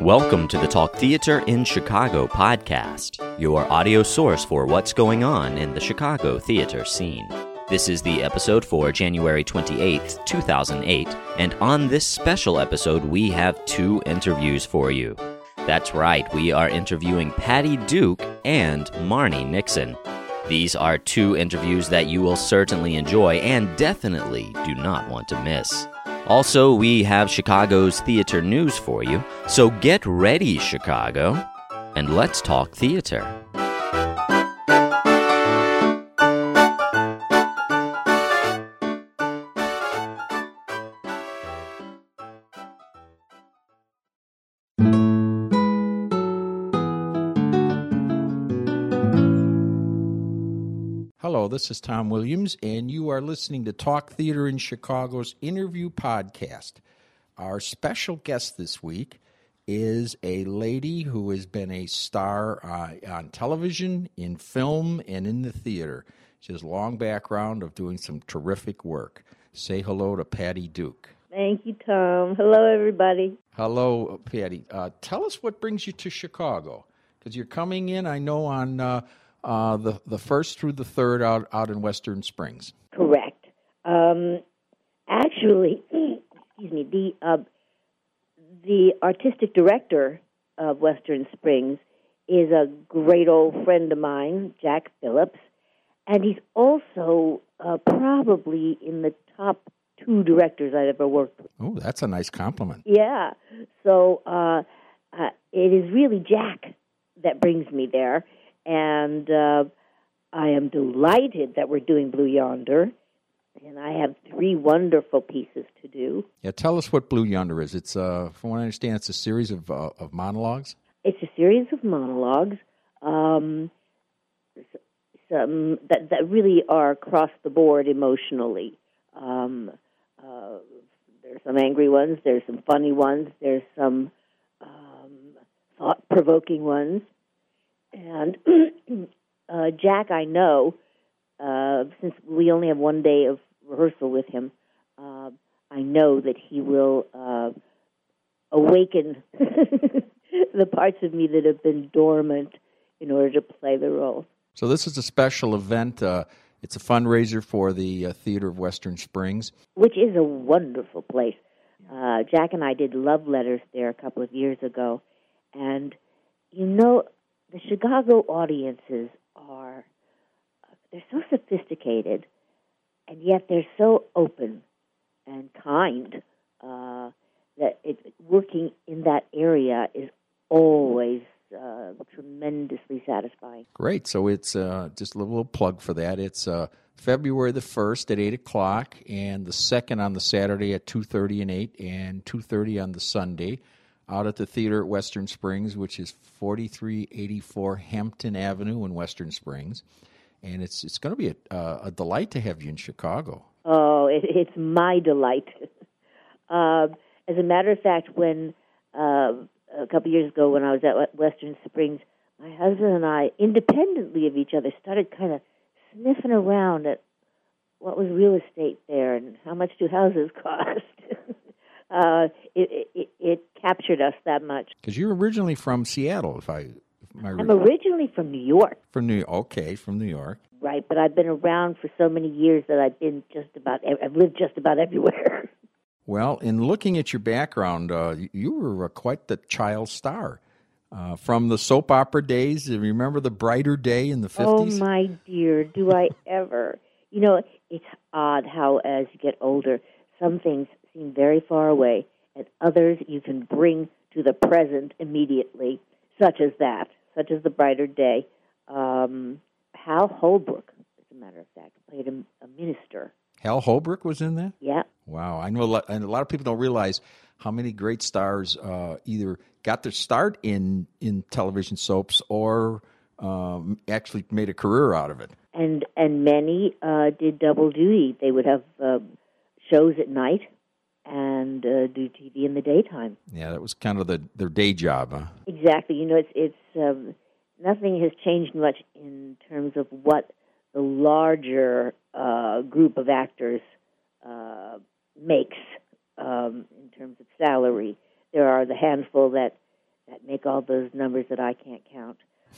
Welcome to the Talk Theater in Chicago podcast, your audio source for what's going on in the Chicago theater scene. This is the episode for January 28th, 2008, and on this special episode, we have two interviews for you. That's right, we are interviewing Patty Duke and Marni Nixon. These are two interviews that you will certainly enjoy and definitely do not want to miss. Also, we have Chicago's theater news for you, so get ready, Chicago, and let's talk theater. Hello, this is Tom Williams, and you are listening to Talk Theater in Chicago's interview podcast. Our special guest this week is a lady who has been a star on television, in film, and in the theater. She has a long background of doing some terrific work. Say hello to Patty Duke. Thank you, Tom. Hello, everybody. Hello, Patty. Tell us what brings you to Chicago, because you're coming in, I know, on the 1st through the 3rd out in Western Springs. Correct. Actually, excuse me, the artistic director of Western Springs is a great old friend of mine, Jack Phillips, and he's also probably in the top 2 directors I've ever worked with. Oh, that's a nice compliment. Yeah. So it is really Jack that brings me there. And I am delighted that we're doing Blue Yonder, and I have 3 wonderful pieces to do. Yeah, tell us what Blue Yonder is. It's, from what I understand, it's a series of monologues. It's a series of monologues some that really are across the board emotionally. There's some angry ones, there's some funny ones, there's some thought-provoking ones. And Jack, I know, since we only have 1 day of rehearsal with him, I know that he will awaken the parts of me that have been dormant in order to play the role. So this is a special event. It's a fundraiser for the Theater of Western Springs. Which is a wonderful place. Jack and I did love letters there a couple of years ago. And, you know, the Chicago audiences they're so sophisticated, and yet they're so open and kind that working in that area is always tremendously satisfying. Great. So it's just a little plug for that. It's February the 1st at 8 o'clock, and the 2nd on the Saturday at 2:30 and 8, and 2:30 on the Sunday, out at the Theater at Western Springs, which is 4384 Hampton Avenue in Western Springs. And it's going to be a delight to have you in Chicago. Oh, it's my delight. As a matter of fact, when a couple years ago when I was at Western Springs, my husband and I, independently of each other, started kind of sniffing around at what was real estate there and how much do houses cost. It captured us that much. Because you're originally from Seattle, I'm originally from New York. From New York. Right, but I've been around for so many years that I've lived just about everywhere. Well, in looking at your background, you were quite the child star. From the soap opera days, do you remember The Brighter Day in the 50s? Oh, my dear, do I ever. You know, it's odd how as you get older, some things seem very far away, and others you can bring to the present immediately, such as The Brighter Day. Hal Holbrook, as a matter of fact, played a minister. Hal Holbrook was in that? Yeah. Wow. I know a lot of people don't realize how many great stars either got their start in television soaps or actually made a career out of it. And many did double duty. They would have shows at night and do TV in the daytime. Yeah, that was kind of their day job, huh? Exactly. You know, it's nothing has changed much in terms of what the larger group of actors makes in terms of salary. There are the handful that that make all those numbers that I can't count.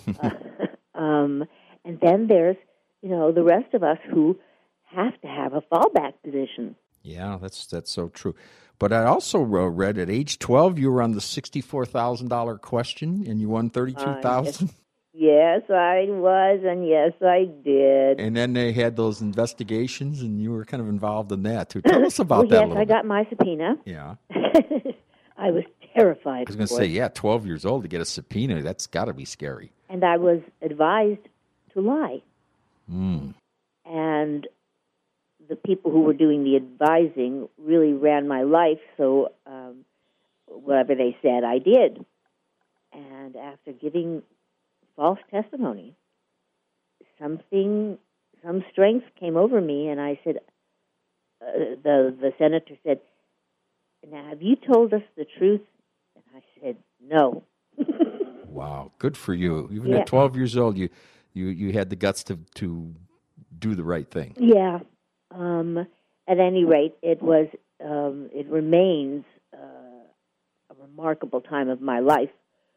And then there's, the rest of us who have to have a fallback position. Yeah, that's so true. But I also read at age 12 you were on the $64,000 question and you won $32,000. Yes, I was, and yes, I did. And then they had those investigations, and you were kind of involved in that too. Tell us about that a little bit. Yes, I got my subpoena. Yeah. I was terrified. I was going to say, 12 years old to get a subpoena, that's got to be scary. And I was advised to lie. Mm. And the people who were doing the advising really ran my life, so whatever they said, I did. And after giving false testimony, some strength came over me, and I said, the senator said, "Now, have you told us the truth?" And I said, "No." Wow, good for you. Even at 12 years old, you had the guts to do the right thing. Yeah. At any rate, it remains a remarkable time of my life.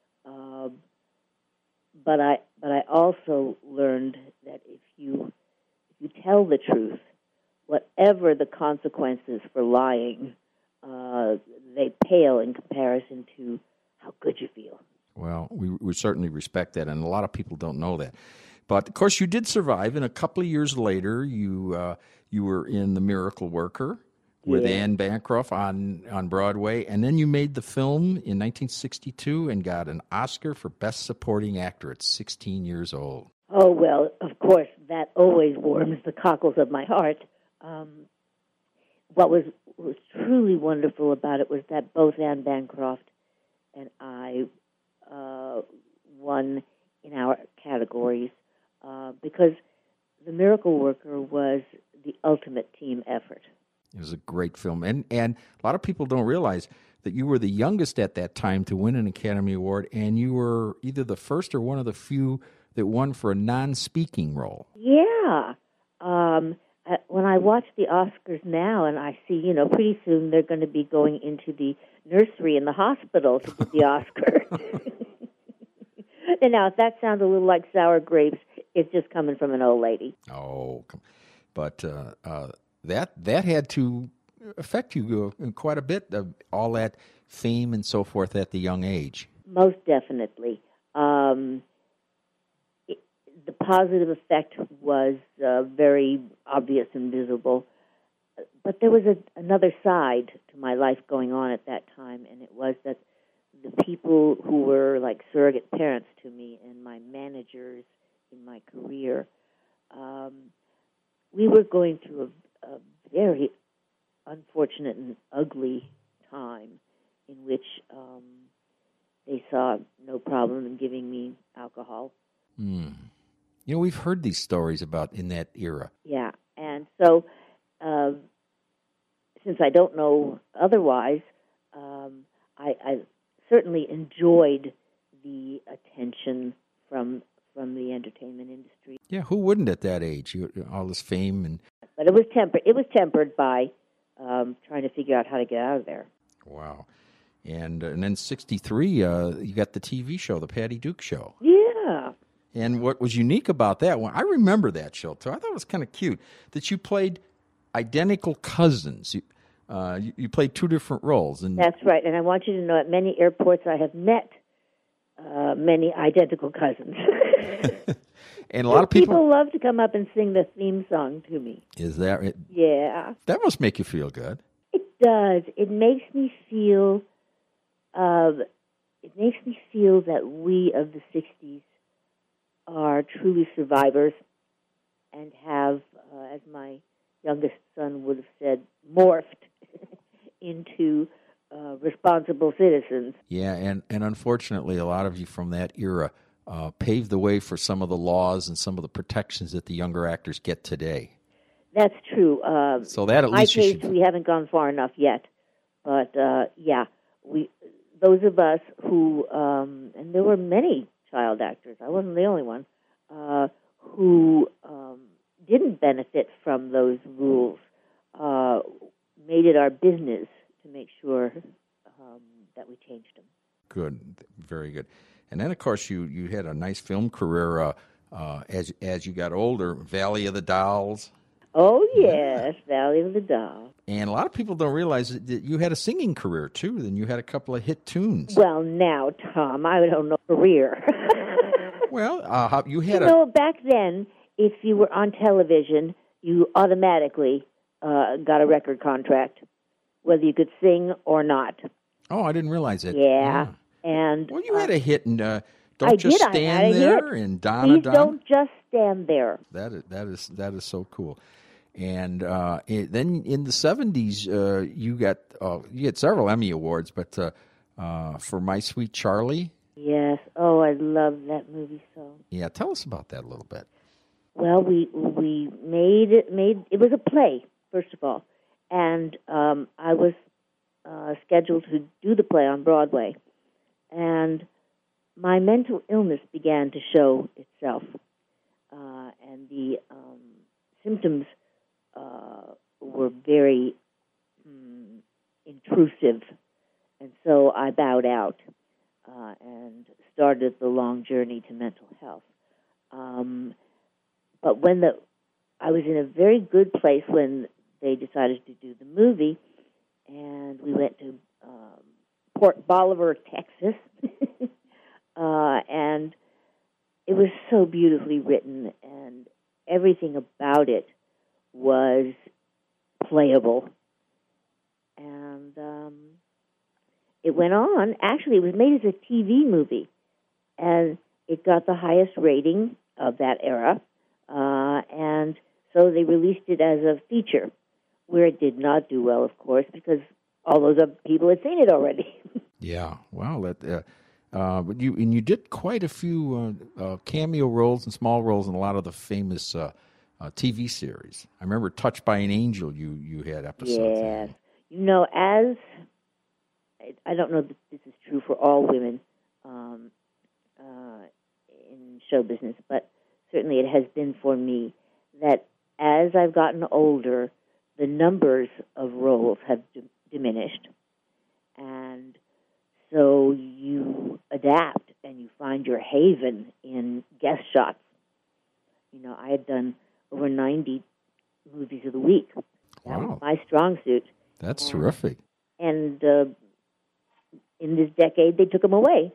But I also learned that if you tell the truth, whatever the consequences for lying, they pale in comparison to how good you feel. Well, we certainly respect that, and a lot of people don't know that. But of course, you did survive, and a couple of years later, you were in The Miracle Worker with Anne Bancroft on Broadway, and then you made the film in 1962 and got an Oscar for Best Supporting Actor at 16 years old. Oh, well, of course, that always warms the cockles of my heart. What was truly wonderful about it was that both Anne Bancroft and I won in our categories because The Miracle Worker was the ultimate team effort. It was a great film. And a lot of people don't realize that you were the youngest at that time to win an Academy Award, and you were either the first or one of the few that won for a non-speaking role. Yeah. When I watch the Oscars now and I see, pretty soon they're going to be going into the nursery in the hospital to get the Oscar. And now, if that sounds a little like sour grapes, it's just coming from an old lady. Oh, but that had to affect you quite a bit, all that fame and so forth at the young age. Most definitely. The positive effect was very obvious and visible. But there was another side to my life going on at that time, and it was that the people who were like surrogate parents to me and my managers in my career, we were going through a very unfortunate and ugly time in which they saw no problem in giving me alcohol. Mm. We've heard these stories about in that era. Yeah, and so since I don't know otherwise, I certainly enjoyed the attention from the entertainment industry. Yeah, who wouldn't at that age? All this fame But it was tempered. It was tempered by trying to figure out how to get out of there. Wow. And then 63, you got the TV show, the Patty Duke Show. Yeah. And what was unique about that one, I remember that show too. I thought it was kind of cute that you played identical cousins. You played two different roles. And that's right. And I want you to know at many airports I have met many identical cousins. And a lot of people love to come up and sing the theme song to me. Is that it? Yeah. That must make you feel good. It does. It makes me feel. It makes me feel that we of the '60s are truly survivors and have, as my youngest son would have said, morphed into responsible citizens. Yeah, and unfortunately, a lot of you from that era paved the way for some of the laws and some of the protections that the younger actors get today. That's true. So that at least in my case, we haven't gone far enough yet. But, those of us who, and there were many child actors, I wasn't the only one, who didn't benefit from those rules, made it our business to make sure that we changed them. Good, very good. And then, of course, you had a nice film career as you got older. Valley of the Dolls. Oh, yes, Valley of the Dolls. And a lot of people don't realize that you had a singing career, too. Then you had a couple of hit tunes. Well, now, Tom, I don't know career. Well, you had back then, if you were on television, you automatically got a record contract, whether you could sing or not. Oh, I didn't realize it. Yeah. And well, you had a hit, and I Just did. Stand I There, hit. and Donna Please Donna. Don't Just Stand There. That is so cool. And then in the 70s, you get several Emmy Awards, but for My Sweet Charlie. Yes. Oh, I love that movie so. Yeah, tell us about that a little bit. Well, we made it was a play, first of all, and I was scheduled to do the play on Broadway, and my mental illness began to show itself, and the symptoms were very intrusive, and so I bowed out and started the long journey to mental health. But I was in a very good place when they decided to do the movie, and we went to Port Bolivar, Texas, and it was so beautifully written, and everything about it was playable. And it went on. Actually, it was made as a TV movie, and it got the highest rating of that era. And so they released it as a feature, where it did not do well, of course, because all those other people had seen it already. Yeah, well, but you did quite a few cameo roles and small roles in a lot of the famous TV series. I remember Touched by an Angel. You had episodes. Yes, as I don't know that this is true for all women in show business, but certainly it has been for me, that as I've gotten older, the numbers of roles have diminished. And so you adapt and you find your haven in guest shots. I had done over 90 movies of the week. That was my strong suit. That's terrific. And in this decade, they took them away.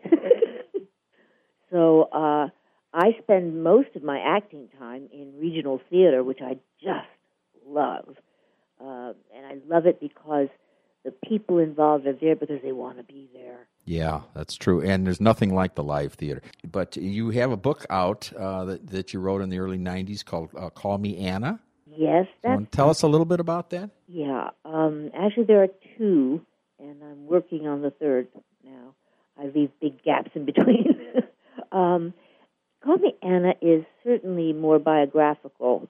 So I spend most of my acting time in regional theater, which I just love. And I love it because the people involved are there because they want to be there. Yeah, that's true. And there's nothing like the live theater. But you have a book out that you wrote in the early 90s called Call Me Anna. Yes. Tell us a little bit about that? Yeah. Actually, there are two, and I'm working on the third now. I leave big gaps in between. Call Me Anna is certainly more biographical,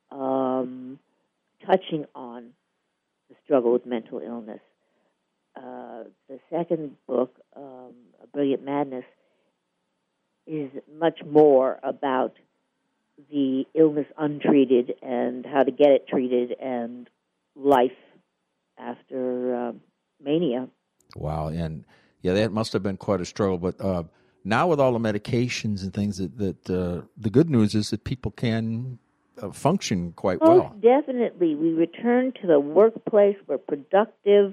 touching on the struggle with mental illness. The second book, A Brilliant Madness, is much more about the illness untreated and how to get it treated and life after mania. Wow, and that must have been quite a struggle. But now with all the medications and things, that the good news is that people can function quite well. Most definitely. We return to the workplace. We're productive.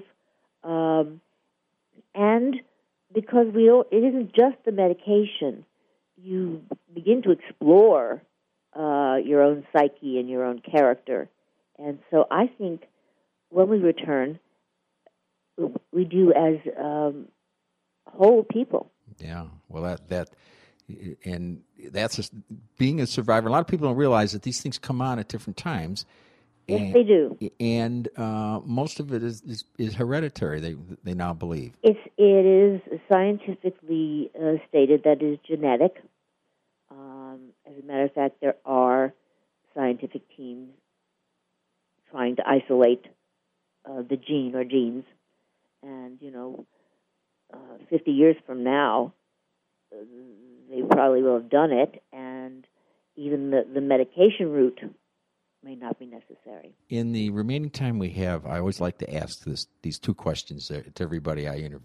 And because it isn't just the medication, you begin to explore your own psyche and your own character. And so I think when we return, we do as whole people. Yeah, well, and that's just being a survivor. A lot of people don't realize that these things come on at different times. Yes, they do. And most of it is hereditary, they now believe. It is scientifically stated that it is genetic. As a matter of fact, there are scientific teams trying to isolate the gene or genes. And, 50 years from now, they probably will have done it, and even the medication route may not be necessary. In the remaining time we have, I always like to ask these two questions to everybody I interview.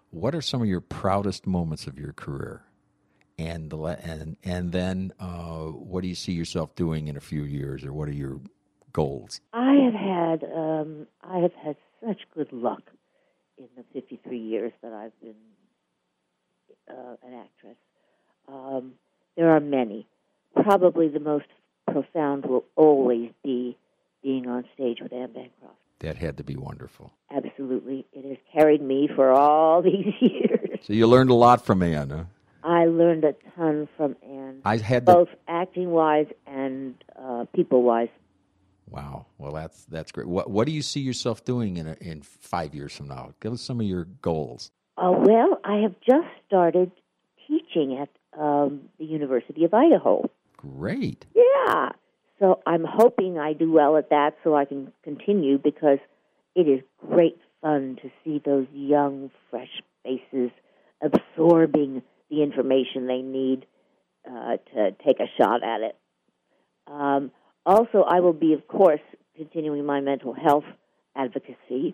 what are some of your proudest moments of your career? And then what do you see yourself doing in a few years, or what are your goals? I have had such good luck in the 53 years that I've been an actress. There are many. Probably the most profound will always be being on stage with Anne Bancroft. That had to be wonderful. Absolutely. It has carried me for all these years. So you learned a lot from Anne, huh? I learned a ton from Anne, both acting-wise and people-wise. Wow. Well, that's great. What do you see yourself doing in 5 years from now? Give us some of your goals. Well, I have just started teaching at the University of Idaho. Great. Yeah. So I'm hoping I do well at that so I can continue, because it is great fun to see those young, fresh faces absorbing the information they need to take a shot at it. Also, I will be, of course, continuing my mental health advocacy.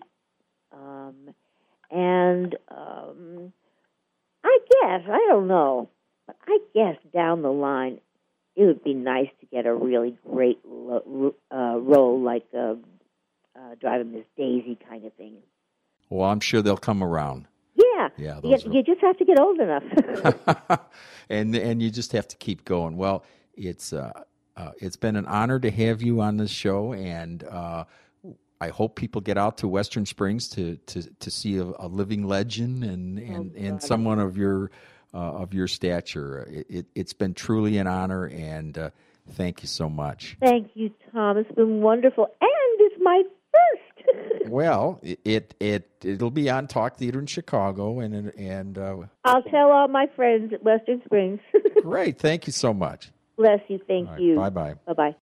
I don't know, but I guess down the line, it would be nice to get a really great role like Driving Miss Daisy kind of thing. Well, I'm sure they'll come around. Yeah. You just have to get old enough. and you just have to keep going. Well, it's been an honor to have you on this show, and I hope people get out to Western Springs to see a living legend and someone of your stature. It's been truly an honor, and thank you so much. Thank you, Tom. It's been wonderful, and it's my first. Well, it'll be on Talk Theater in Chicago, and I'll tell all my friends at Western Springs. Great, thank you so much. Bless you. Thank you. Bye-bye. Bye-bye.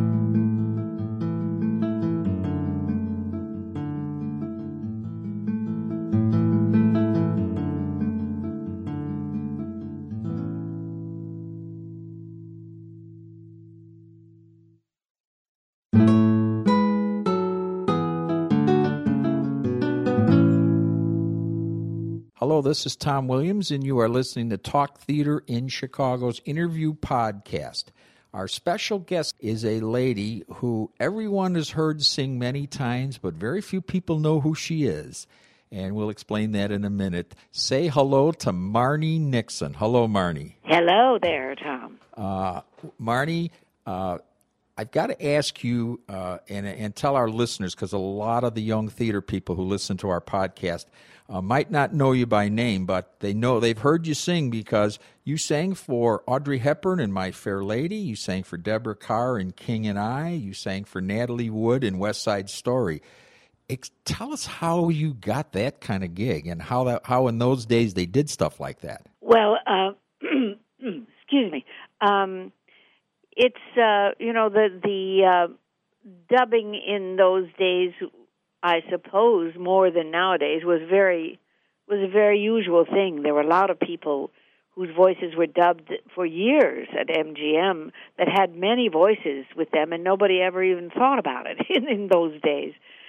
Hello, this is Tom Williams, and you are listening to Talk Theater in Chicago's interview podcast. Our special guest is a lady who everyone has heard sing many times, but very few people know who she is. And we'll explain that in a minute. Say hello to Marni Nixon. Hello, Marni. Hello there, Tom. Marni, I've got to ask you and tell our listeners, because a lot of the young theater people who listen to our podcast might not know you by name, but they've heard you sing because you sang for Audrey Hepburn in My Fair Lady. You sang for Deborah Kerr in King and I. You sang for Natalie Wood in West Side Story. Tell us how you got that kind of gig and how in those days they did stuff like that. Well, excuse me. It's the dubbing in those days, I suppose, more than nowadays, was a very usual thing. There were a lot of people whose voices were dubbed for years at MGM that had many voices with them, and nobody ever even thought about it in those days.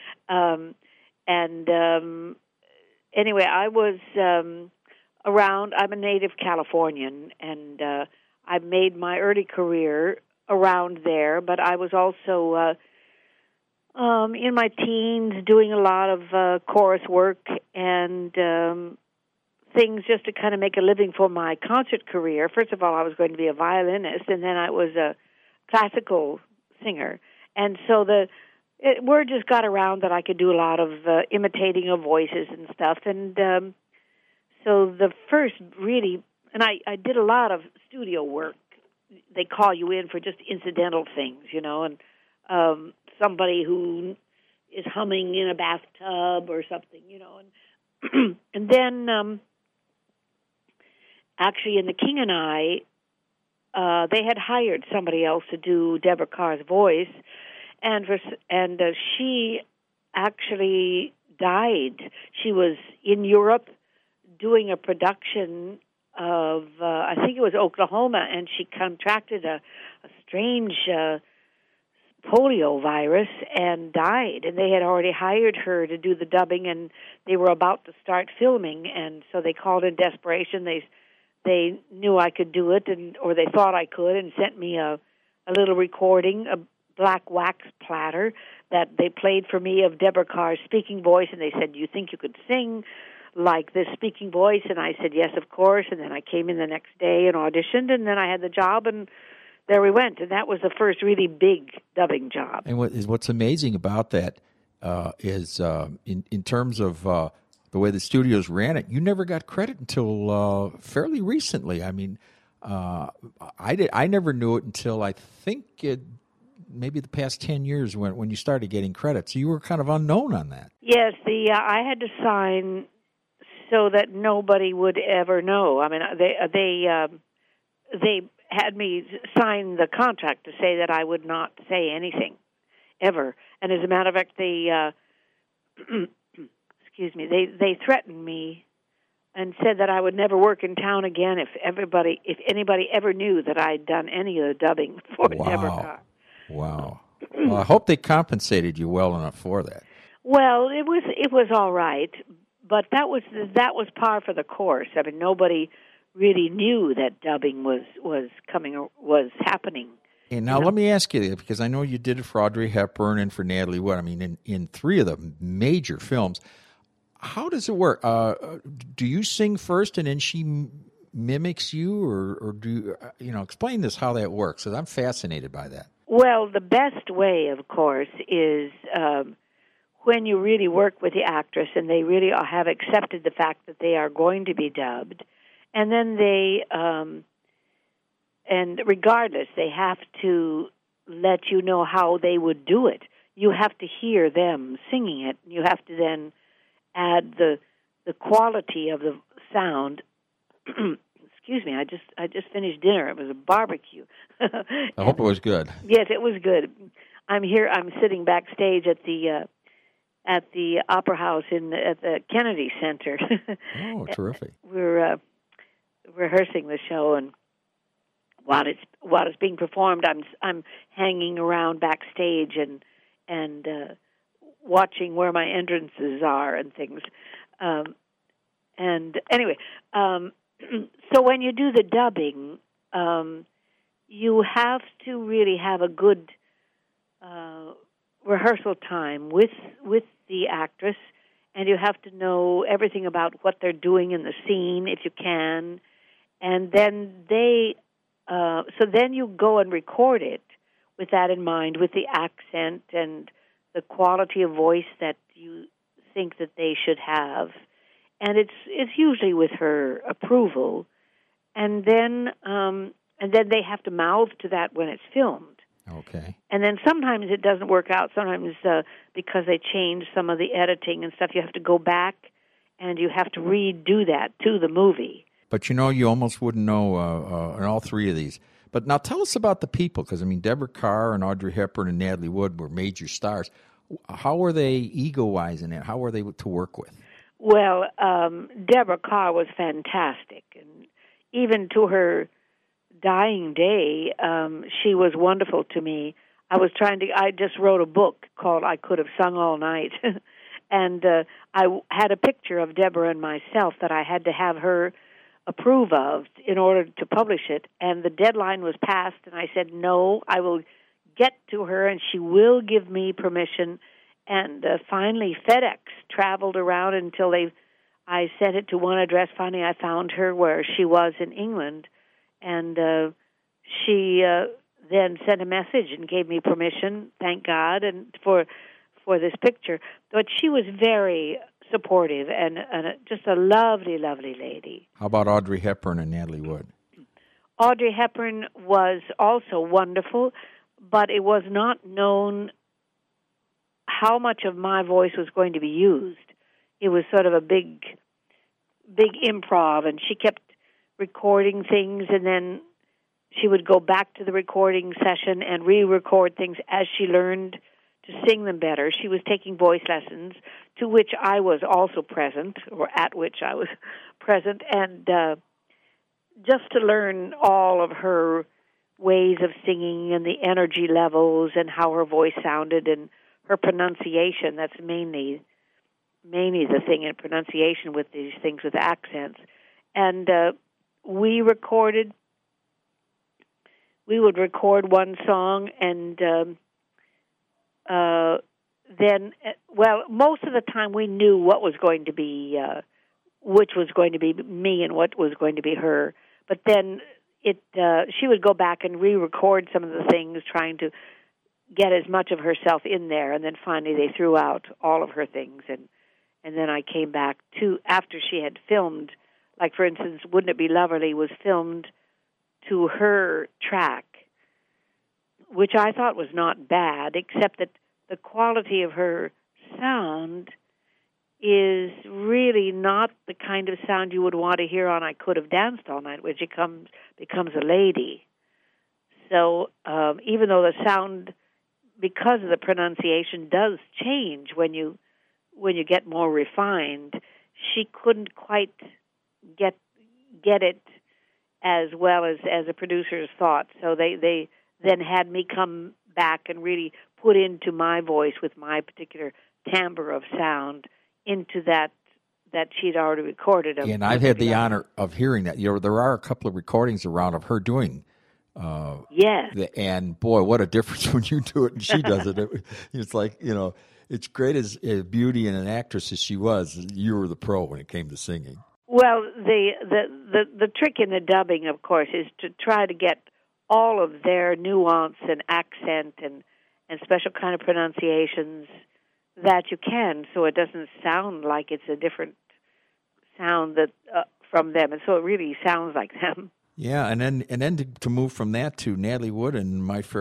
Anyway, I was around. I'm a native Californian, and I made my early career around there, but I was also in my teens doing a lot of chorus work and things just to kind of make a living for my concert career. First of all, I was going to be a violinist, and then I was a classical singer. And so word just got around that I could do a lot of imitating of voices and stuff. And so the first really, and I did a lot of studio work. They call you in for just incidental things, and somebody who is humming in a bathtub or something, and and then actually in The King and I, they had hired somebody else to do Deborah Kerr's voice, and she actually died. She was in Europe doing a production of, I think it was Oklahoma, and she contracted a strange polio virus and died. And they had already hired her to do the dubbing, and they were about to start filming. And so they called in desperation. They knew I could do it, or they thought I could, and sent me a little recording, a black wax platter that they played for me of Deborah Carr's speaking voice. And they said, "Do you think you could sing like this speaking voice?" And I said, "Yes, of course." And then I came in the next day and auditioned, and then I had the job, and there we went. And that was the first really big dubbing job. And what's amazing about that is in terms of the way the studios ran it, you never got credit until fairly recently. I mean, I never knew it until I think maybe the past 10 years when you started getting credit. So you were kind of unknown on that. Yes, I had to sign so that nobody would ever know. I mean, they had me sign the contract to say that I would not say anything ever. And as a matter of fact, they excuse me, they threatened me and said that I would never work in town again if anybody ever knew that I'd done any of the dubbing for Deborah Carr. Wow. Well, I hope they compensated you well enough for that. Well, it was all right, but that was par for the course. I mean, nobody really knew that dubbing was happening. And now let me ask you, because I know you did it for Audrey Hepburn and for Natalie Wood. I mean, in 3 of the major films. How does it work? Do you sing first and then she mimics you, or do you explain this how that works? Because I'm fascinated by that. Well, the best way, of course, is when you really work with the actress and they really have accepted the fact that they are going to be dubbed, and then and regardless, they have to let you know how they would do it. You have to hear them singing it. You have to then add the quality of the sound. Excuse me, I just finished dinner. It was a barbecue. I hope it was good. Yes, it was good. I'm sitting backstage at the Opera House at the Kennedy Center. Oh, terrific. We're rehearsing the show, and while it's being performed, I'm hanging around backstage and watching where my entrances are and things. And anyway, so when you do the dubbing, you have to really have a good rehearsal time with the actress, and you have to know everything about what they're doing in the scene if you can, and then then you go and record it with that in mind, with the accent and the quality of voice that you think that they should have, and it's usually with her approval, and then they have to mouth to that when it's filmed. Okay. And then sometimes it doesn't work out. Sometimes because they change some of the editing and stuff, you have to go back and you have to redo that to the movie. But you almost wouldn't know in all 3 of these. But now tell us about the people, because I mean, Deborah Carr and Audrey Hepburn and Natalie Wood were major stars. How were they ego-wise in it? How were they to work with? Well, Deborah Carr was fantastic, and even to her dying day, she was wonderful to me. I just wrote a book called I Could Have Sung All Night, and I had a picture of Deborah and myself that I had to have her approve of in order to publish it, and the deadline was passed, and I said, no, I will get to her, and she will give me permission. And finally, FedEx traveled around until I sent it to one address. Finally, I found her where she was in England, and she then sent a message and gave me permission, thank God, and for this picture. But she was very supportive and just a lovely, lovely lady. How about Audrey Hepburn and Natalie Wood? Audrey Hepburn was also wonderful, but it was not known how much of my voice was going to be used. It was sort of a big improv, and she kept recording things, and then she would go back to the recording session and re-record things as she learned to sing them better. She was taking voice lessons, to which I was also present, or at which I was present, and just to learn all of her ways of singing and the energy levels and how her voice sounded and her pronunciation. That's mainly the thing in pronunciation with these things with accents. And we would record one song, and then, most of the time we knew what was going to be, which was going to be me and what was going to be her. But then she would go back and re-record some of the things, trying to get as much of herself in there. And then finally they threw out all of her things, and then I came back after she had filmed. Like, for instance, Wouldn't It Be Loverly was filmed to her track, which I thought was not bad, except that the quality of her sound is really not the kind of sound you would want to hear on I Could Have Danced All Night, which becomes a lady. So even though the sound, because of the pronunciation, does change when you get more refined, she couldn't quite get it as well as the producers thought. So they then had me come back and really put into my voice with my particular timbre of sound into that she'd already recorded. And I've had the honor of hearing that. There are a couple of recordings around of her doing. Yes. And boy, what a difference when you do it and she does it. It's like, it's great as beauty and an actress as she was. You were the pro when it came to singing. Well, the trick in the dubbing, of course, is to try to get all of their nuance and accent and special kind of pronunciations that you can, so it doesn't sound like it's a different sound that from them, and so it really sounds like them. Yeah, and then to move from that to Natalie Wood and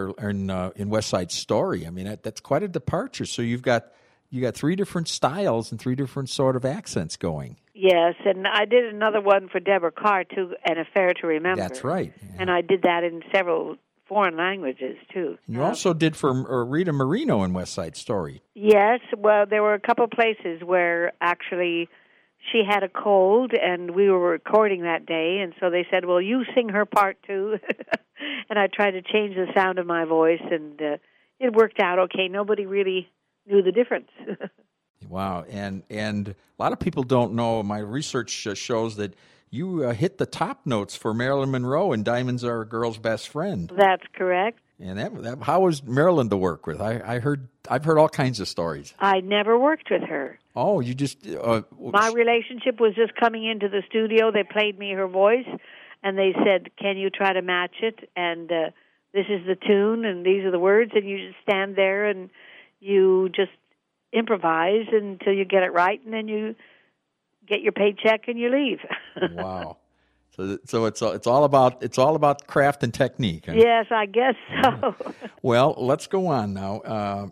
in West Side Story. I mean, that's quite a departure. So you got 3 different styles and 3 different sort of accents going. Yes, and I did another one for Deborah Carr, too, An Affair to Remember. That's right. Yeah. And I did that in several foreign languages, too. You also did for Rita Moreno in West Side Story. Yes, well, there were a couple places where actually she had a cold, and we were recording that day, and so they said, well, you sing her part, too. And I tried to change the sound of my voice, and it worked out okay. Nobody really knew the difference. Wow, and a lot of people don't know. My research shows that you hit the top notes for Marilyn Monroe in Diamonds Are a Girl's Best Friend. That's correct. And how was Marilyn to work with? I've heard all kinds of stories. I never worked with her. Oh, you just my relationship was just coming into the studio. They played me her voice, and they said, "Can you try to match it?" And this is the tune, and these are the words, and you just stand there and you just improvise until you get it right, and then you get your paycheck and you leave. Wow. So it's all about craft and technique. Huh? Yes, I guess so. Well, let's go on now.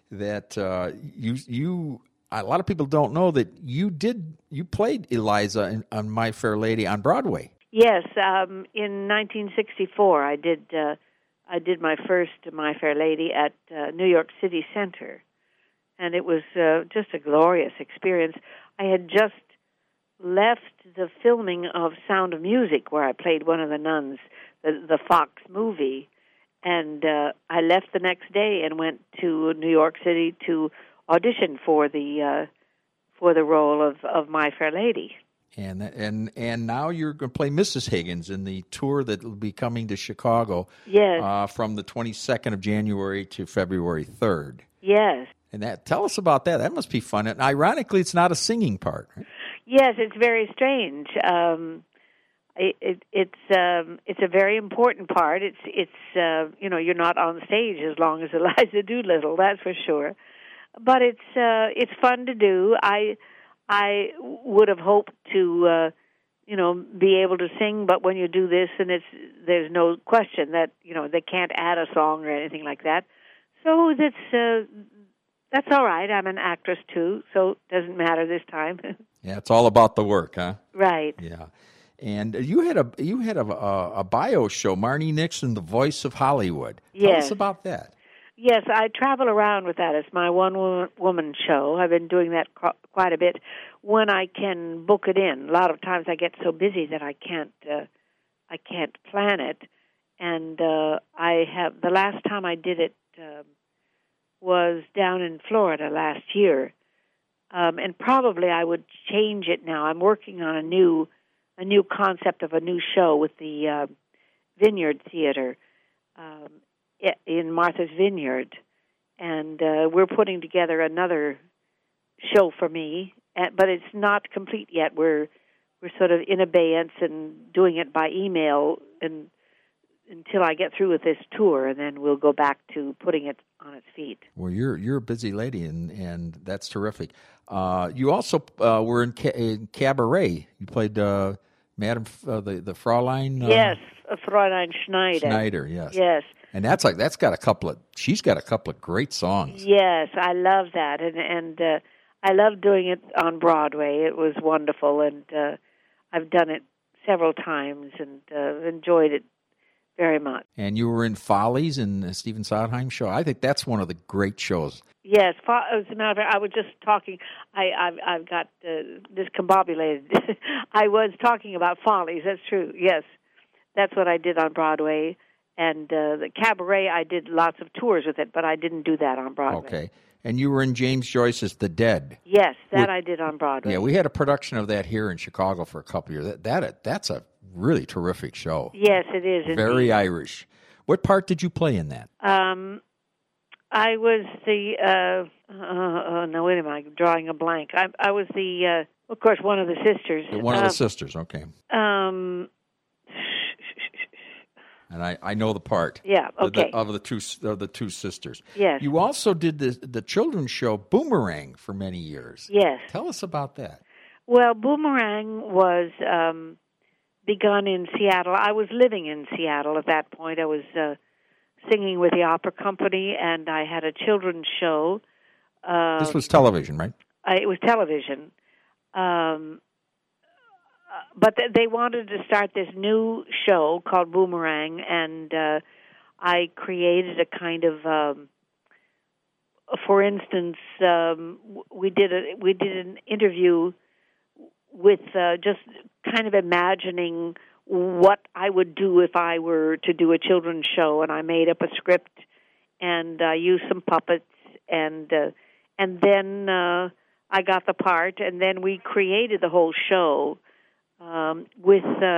You a lot of people don't know that you played Eliza on My Fair Lady on Broadway. Yes, in 1964, I did my first My Fair Lady at New York City Center, and it was just a glorious experience. I had just left the filming of Sound of Music, where I played one of the nuns, the Fox movie, and I left the next day and went to New York City to audition for the role of My Fair Lady. And now you're going to play Mrs. Higgins in the tour that will be coming to Chicago. Yes. From the 22nd of January to February 3rd. Yes. And tell us about that. That must be fun. And ironically, it's not a singing part. Right? Yes, it's very strange. It's a very important part. It's you're not on stage as long as Eliza Doolittle, that's for sure. But it's fun to do. I would have hoped to be able to sing, but when you do this, and there's no question that they can't add a song or anything like that. So that's all right. I'm an actress too, so it doesn't matter this time. Yeah, it's all about the work, huh? Right. Yeah. And you had a bio show, Marnie Nixon, The Voice of Hollywood. Yes. Tell us about that. Yes, I travel around with that. It's my one-woman show. I've been doing that quite a bit when I can book it in. A lot of times I get so busy that I can't plan it. and the last time I did it was down in Florida last year, and probably I would change it now. I'm working on a new concept of a new show with the Vineyard Theater in Martha's Vineyard, and we're putting together another show for me, but it's not complete yet. We're sort of in abeyance and doing it by email and until I get through with this tour, and then we'll go back to putting it on its feet. Well, you're a busy lady, and that's terrific. You also were in cabaret. You played Madame the Fraulein. Yes, Fraulein Schneider. Schneider, yes. Yes. And she's got a couple of great songs. Yes, I love that, and I love doing it on Broadway. It was wonderful, and I've done it several times and enjoyed it very much. And you were in Follies in the Stephen Sondheim show. I think that's one of the great shows. Yes, as a matter of fact, I was just talking. I've got discombobulated. I was talking about Follies. That's true. Yes, that's what I did on Broadway, and the cabaret. I did lots of tours with it, but I didn't do that on Broadway. Okay. And you were in James Joyce's The Dead. Yes, I did on Broadway. Yeah, we had a production of that here in Chicago for a couple of years. That's a really terrific show. Yes, it is. Very Irish. What part did you play in that? I was the. No, wait a minute. I'm drawing a blank. I was the. Of course, one of the sisters. One of the sisters. Okay. And I know the part. Yeah. Okay. Of the two sisters. Yes. You also did the children's show Boomerang for many years. Yes. Tell us about that. Well, Boomerang was begun in Seattle. I was living in Seattle at that point. I was singing with the opera company, and I had a children's show. This was television, right? It was television. But they wanted to start this new show called Boomerang, and I created a kind of, for instance, we did an interview with just kind of imagining what I would do if I were to do a children's show, and I made up a script and I used some puppets, and then I got the part, and then we created the whole show. With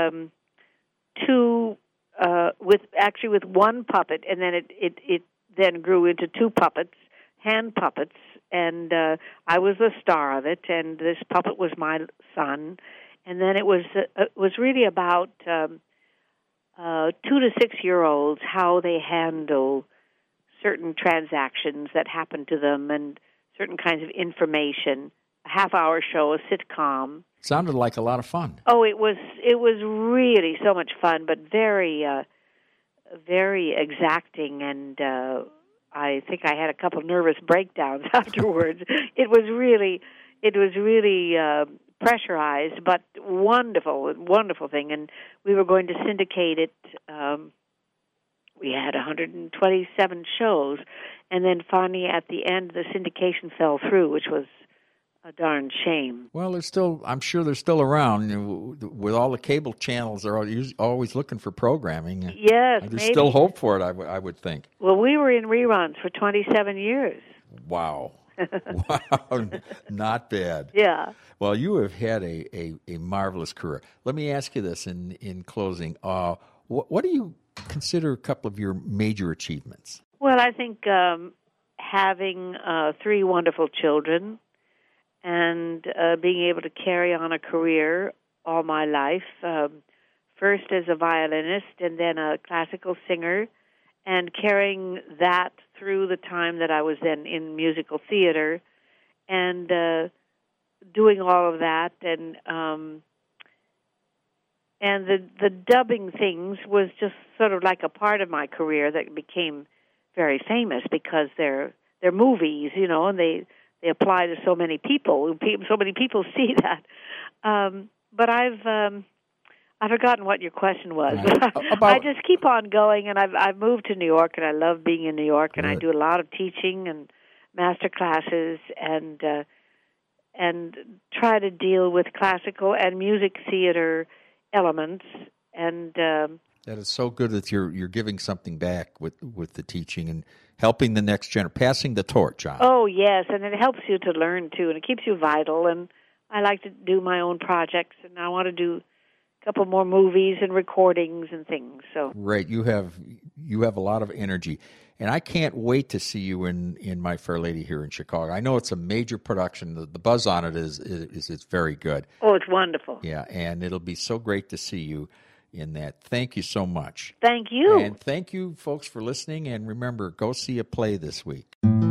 one puppet, and then it then grew into two puppets, hand puppets, and I was the star of it, and this puppet was my son, and then it was really about 2 to 6 year olds, how they handle certain transactions that happen to them and certain kinds of information. A half-hour show, a sitcom. Sounded like a lot of fun. Oh, it was really so much fun, but very exacting, and I think I had a couple nervous breakdowns afterwards. It was really pressurized, but wonderful thing, and we were going to syndicate it. We had 127 shows, and then finally at the end, the syndication fell through, which was a darn shame. Well, I'm sure they're still around. With all the cable channels, they're always looking for programming. Yes, there's still hope for it, I would think. Well, we were in reruns for 27 years. Wow. Wow, not bad. Yeah. Well, you have had a marvelous career. Let me ask you this in closing. What do you consider a couple of your major achievements? Well, I think having 3 wonderful children, and being able to carry on a career all my life, first as a violinist and then a classical singer, and carrying that through the time that I was then in musical theater, and doing all of that, and the dubbing things was just sort of like a part of my career that became very famous because they're movies, and they apply to so many people. So many people see that. But I've forgotten what your question was. I just keep on going, and I've moved to New York, and I love being in New York, and I do a lot of teaching and master classes, and try to deal with classical and music theater elements. And That is so good that you're giving something back with the teaching and helping the next generation, passing the torch on. Oh, yes, and it helps you to learn, too, and it keeps you vital. And I like to do my own projects, and I want to do a couple more movies and recordings and things. So Right, you have a lot of energy, and I can't wait to see you in My Fair Lady here in Chicago. I know it's a major production. The buzz on it is it's very good. Oh, it's wonderful. Yeah, and it'll be so great to see you in that. Thank you so much. Thank you. And thank you, folks, for listening. And remember, go see a play this week.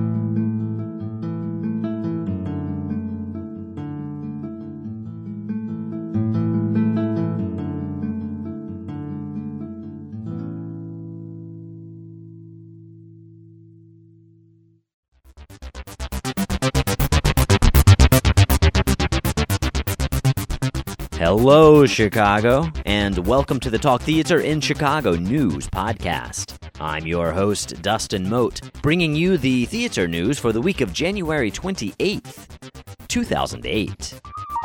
Hello, Chicago, and welcome to the Talk Theater in Chicago News Podcast. I'm your host, Dustin Mote, bringing you the theater news for the week of January 28th, 2008.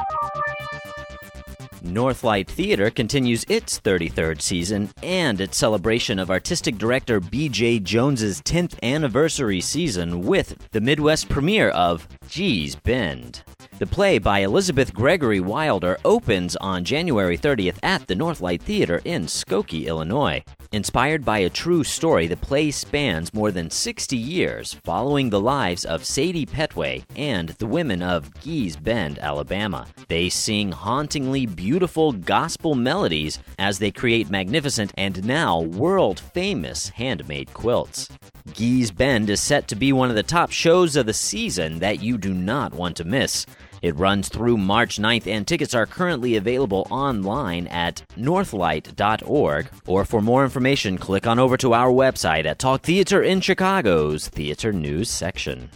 Northlight Theater continues its 33rd season and its celebration of artistic director B.J. Jones's 10th anniversary season with the Midwest premiere of Gee's Bend. The play by Elizabeth Gregory Wilder opens on January 30th at the Northlight Theater in Skokie, Illinois. Inspired by a true story, the play spans more than 60 years, following the lives of Sadie Petway and the women of Gee's Bend, Alabama. They sing hauntingly beautiful gospel melodies as they create magnificent and now world-famous handmade quilts. Gee's Bend is set to be one of the top shows of the season that you do not want to miss. It runs through March 9th, and tickets are currently available online at northlight.org. Or for more information, click on over to our website at Talk Theater in Chicago's Theater News section.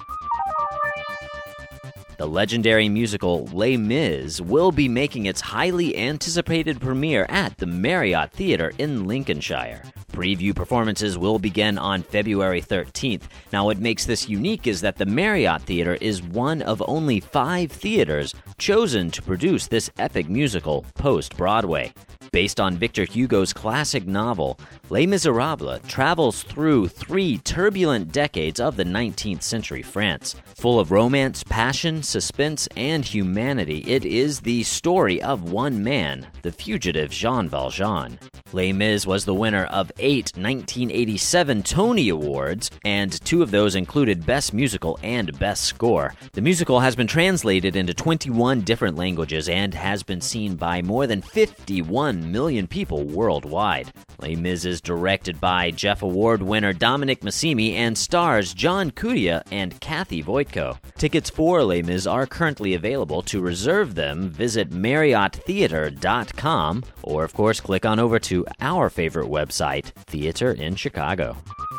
The legendary musical Les Mis will be making its highly anticipated premiere at the Marriott Theater in Lincolnshire. Preview performances will begin on February 13th. Now, what makes this unique is that the Marriott Theater is one of only 5 theaters chosen to produce this epic musical post-Broadway. Based on Victor Hugo's classic novel, Les Miserables travels through 3 turbulent decades of the 19th century France. Full of romance, passion, suspense, and humanity, it is the story of one man, the fugitive Jean Valjean. Les Mis was the winner of 8 1987 Tony Awards, and 2 of those included Best Musical and Best Score. The musical has been translated into 21 different languages and has been seen by more than 51 million people worldwide. Les Mis is directed by Jeff Award winner Dominic Massimi and stars John Cudia and Kathy Voitko. Tickets for Les Mis are currently available. To reserve them, visit MarriottTheater.com or, of course, click on over to our favorite website, Theater in Chicago.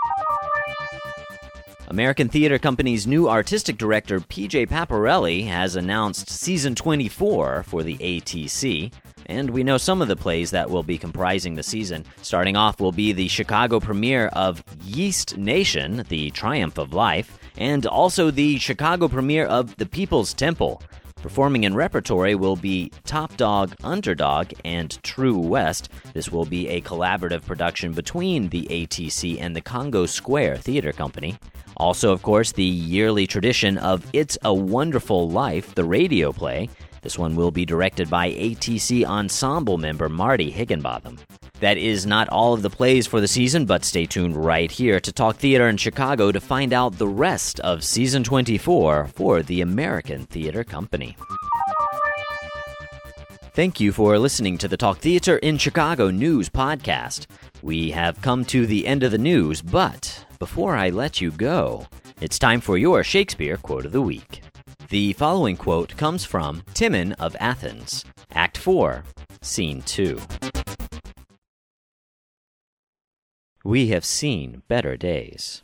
American Theater Company's new artistic director, P.J. Paparelli, has announced Season 24 for the ATC, and we know some of the plays that will be comprising the season. Starting off will be the Chicago premiere of Yeast Nation, The Triumph of Life, and also the Chicago premiere of The People's Temple. Performing in repertory will be Top Dog, Underdog, and True West. This will be a collaborative production between the ATC and the Congo Square Theater Company. Also, of course, the yearly tradition of It's a Wonderful Life, the radio play. This one will be directed by ATC Ensemble member Marty Higginbotham. That is not all of the plays for the season, but stay tuned right here to Talk Theater in Chicago to find out the rest of Season 24 for the American Theater Company. Thank you for listening to the Talk Theater in Chicago News Podcast. We have come to the end of the news, but before I let you go, it's time for your Shakespeare Quote of the Week. The following quote comes from Timon of Athens, Act 4, Scene 2. We have seen better days.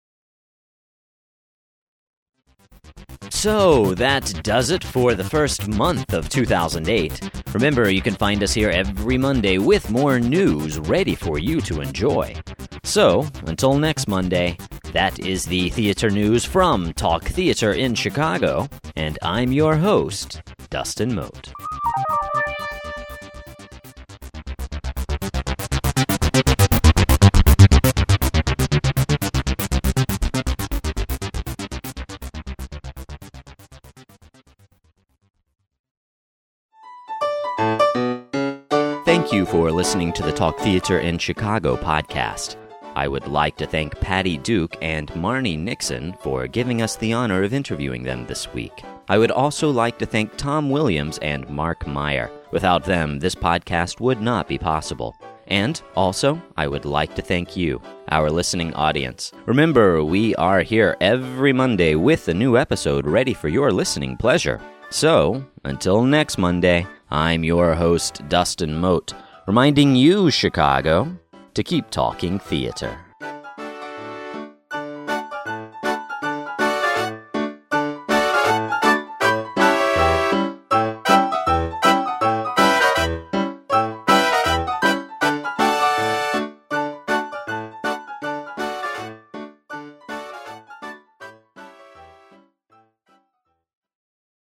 So, that does it for the first month of 2008. Remember, you can find us here every Monday with more news ready for you to enjoy. So, until next Monday, that is the theater news from Talk Theater in Chicago, and I'm your host, Dustin Mote. Thank you for listening to the Talk Theater in Chicago podcast. I would like to thank Patty Duke and Marnie Nixon for giving us the honor of interviewing them this week. I would also like to thank Tom Williams and Mark Meyer. Without them, this podcast would not be possible. And also, I would like to thank you, our listening audience. Remember, we are here every Monday with a new episode ready for your listening pleasure. So, until next Monday, I'm your host, Dustin Mote, reminding you, Chicago, to keep talking theater.